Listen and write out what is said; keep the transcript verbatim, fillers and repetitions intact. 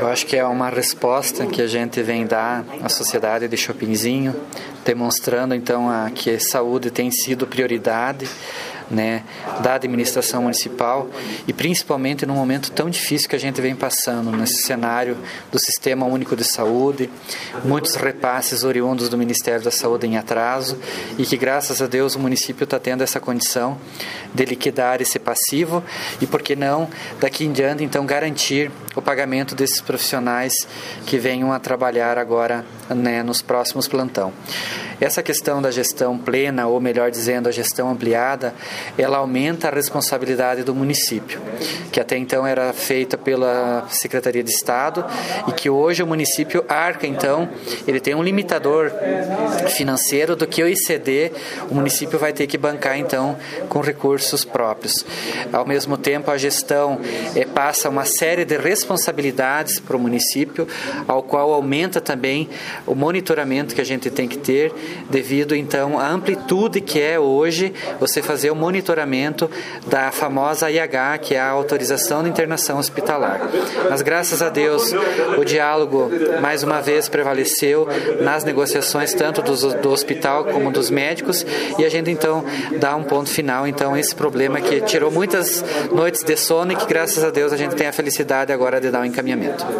Eu acho que é uma resposta que a gente vem dar à sociedade de Chopinzinho, demonstrando então a, que a saúde tem sido prioridade, né, da administração municipal e principalmente num momento tão difícil que a gente vem passando, nesse cenário do Sistema Único de Saúde, muitos repasses oriundos do Ministério da Saúde em atraso e que graças a Deus o município está tendo essa condição de liquidar esse passivo e, por que não, daqui em diante então garantir o pagamento desses profissionais que venham a trabalhar agora, né, nos próximos plantão. Essa questão da gestão plena, ou melhor dizendo, a gestão ampliada, ela aumenta a responsabilidade do município, que até então era feita pela Secretaria de Estado e que hoje o município arca, então, ele tem um limitador financeiro do que o I C D, o município vai ter que bancar, então, com recursos próprios. Ao mesmo tempo, a gestão é, passa uma série de responsabilidades para o município, ao qual aumenta também o monitoramento que a gente tem que ter, devido então à amplitude que é hoje você fazer o monitoramento da famosa I H, que é a autorização de internação hospitalar. Mas graças a Deus o diálogo mais uma vez prevaleceu nas negociações tanto do, do hospital como dos médicos e a gente então dá um ponto final então a esse problema que tirou muitas noites de sono e que graças a Deus a gente tem a felicidade agora de dar um encaminhamento.